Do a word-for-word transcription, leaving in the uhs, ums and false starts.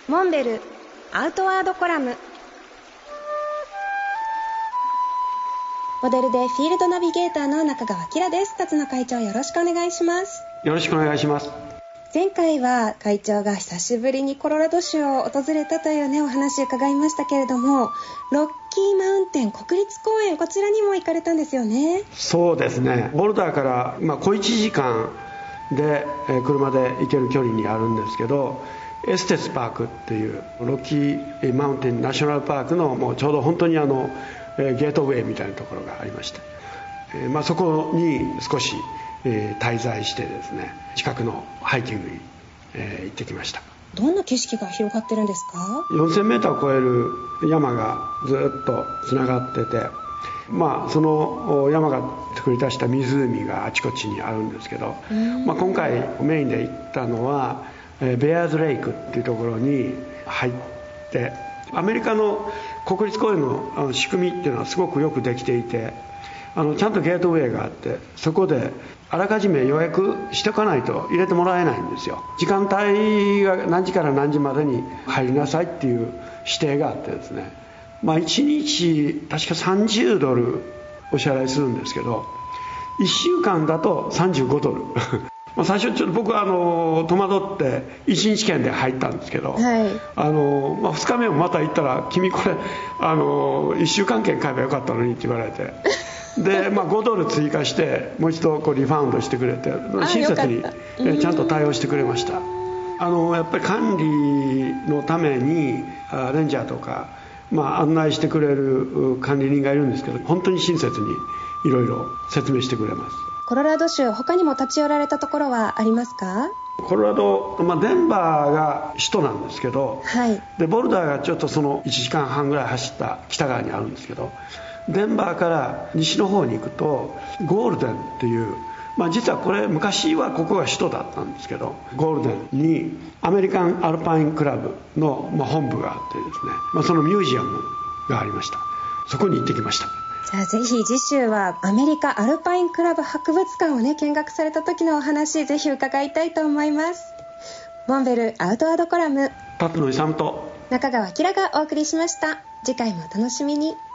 モンベルアウトワードコラム。モデルでフィールドナビゲーターの中川きらです。辰野会長、よろしくお願いします。 よろしくお願いします。 前回は会長が久しぶりにコロラド州を訪れたというねお話伺いましたけれども、ロッキーマウンテン国立公園、こちらにも行かれたんですよね。 そうですね、ボルダーから、まあ、小いちじかんで、えー、車で行ける距離にあるんですけど、エステスパークっていうロッキーマウンテンナショナルパークのもうちょうど本当にあの、えー、ゲートウェイみたいなところがありました。えーまあ、そこに少し、えー、滞在してですね、近くのハイキングに、えー、行ってきました。 どんな景色が広がってるんですか？ よんせんメーターを超える山がずっとつながってて、まあ、その山が作り出した湖があちこちにあるんですけど、まあ、今回メインで行ったのはベアーズレイクっていうところに入って、アメリカの国立公園の仕組みっていうのはすごくよくできていて、あのちゃんとゲートウェイがあって、そこであらかじめ予約しておかないと入れてもらえないんですよ。時間帯が何時から何時までに入りなさいっていう指定があってですね、まあ、いちにち確かさんじゅうドルお支払いするんですけど、いっしゅうかんだとさんじゅうごドルまあ最初ちょっと僕はあの戸惑っていちにち券で入ったんですけど、はい、あのまあ、ふつかめもまた行ったら、君これあのいっしゅうかん券買えばよかったのにって言われてで、まあ、ごドル追加してもう一度こうリファウンドしてくれて、親切にちゃんと対応してくれました。あのやっぱり管理のためにレンジャーとか、まあ、案内してくれる管理人がいるんですけど、本当に親切にいろいろ説明してくれます。 コロラド州、他にも立ち寄られたところはありますか？ コロラド、まあ、デンバーが首都なんですけど、はい、でボルダーがちょっとそのいちじかんはんぐらい走った北側にあるんですけど、デンバーから西の方に行くとゴールデンっていう、まあ、実はこれ昔はここが首都だったんですけど、ゴールデンにアメリカンアルパインクラブの、まあ、本部があってですね、まあ、そのミュージアムがありました。そこに行ってきました。 じゃあぜひ次週はアメリカアルパインクラブ博物館をね見学された時のお話、ぜひ伺いたいと思います。モンベルアウトワードコラム、 辰野勇と中川きらがお送りしました。次回もお楽しみに。